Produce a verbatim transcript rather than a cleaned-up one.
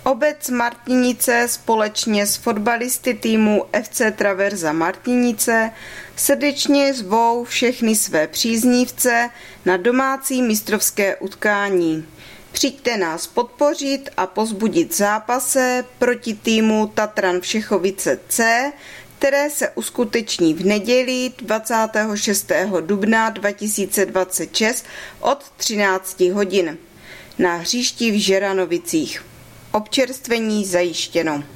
Obec Martinice společně s fotbalisty týmu F C Traverza Martinice srdečně zvou všechny své příznivce na domácí mistrovské utkání. Přijďte nás podpořit a pozbudit v zápase proti týmu Tatran Všechovice C, které se uskuteční v neděli dvacátého šestého dubna dva tisíce dvacet šest od třinácti hodin na hřišti v Žeranovicích. Občerstvení zajištěno.